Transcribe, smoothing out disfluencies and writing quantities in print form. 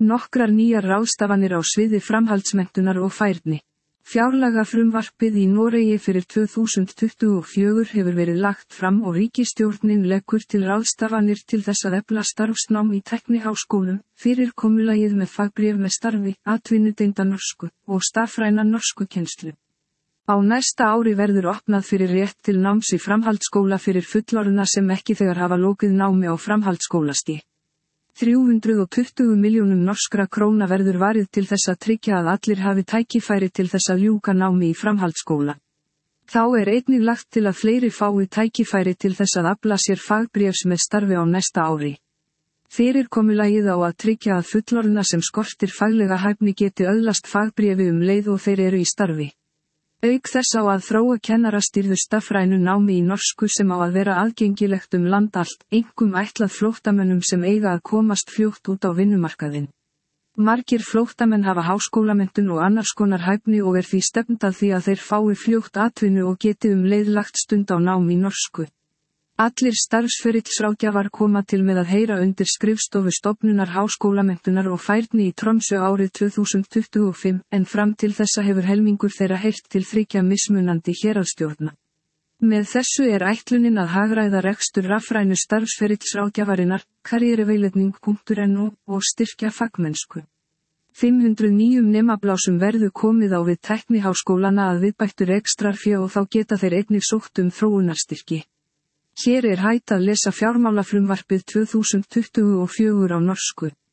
Nokkrar nýjar ráðstafanir á sviði framhaldsmenntunar og færni. Fjárlagafrumvarpið í Noregi fyrir 2024 hefur verið lagt fram og ríkisstjórnin leggur til ráðstafanir til þess að efla starfsnám í tækniháskólum, fyrirkomulagið með fagbréf með starfi, atvinnutengda norsku og stafræna norskukennslu. Á næsta ári verður opnað fyrir rétt til náms í framhaldsskóla fyrir fullorðna sem ekki þegar hafa lokið námi á framhaldsskólastigi. 320 milljónum norskra króna verður varið til þess að tryggja að allir hafi tækifæri til þess að ljúka námi í framhaldsskóla. Þá er einnig lagt til að fleiri fái tækifæri til þess að afla sér fagbréfs með starfi á næsta ári. Fyrirkomulagið á að tryggja að fullorðna sem skortir faglega hæfni geti öðlast fagbréfi leið og þeir eru í starfi. Auk þess á að þróa kennarastýrðu stafrænu námi í norsku sem á að vera aðgengilegt land allt, einkum ætlað flóttamönnum sem eiga að komast fljótt út á vinnumarkaðinn. Margir flóttamenn hafa háskólamenntun og annars konar hæfni og því stefnt að því að þeir fái fljótt atvinnu og geti leið lagt stund á nám í norsku. Allir starfsferilsráðgjafar koma til með að heyra undir skrifstofu stofnunar háskólamenntunar og færni í Tromsø árið 2025, en fram til þessa hefur helmingur þeirra heyrt til 3 mismunandi héraðsstjórna. Með þessu er ætlunin að hagræða rekstur rafrænu starfsferilsráðgjafarinnar, karriereveiledning.no, og styrkja fagmennsku. 509 nemablásum verður komið á við tækniháskólana að viðbættu rekstrarfé og þá geta þeir einnig sótt þróunarstyrki. Hér er hægt að lesa fjármálafrumvarpið 2024 á norsku.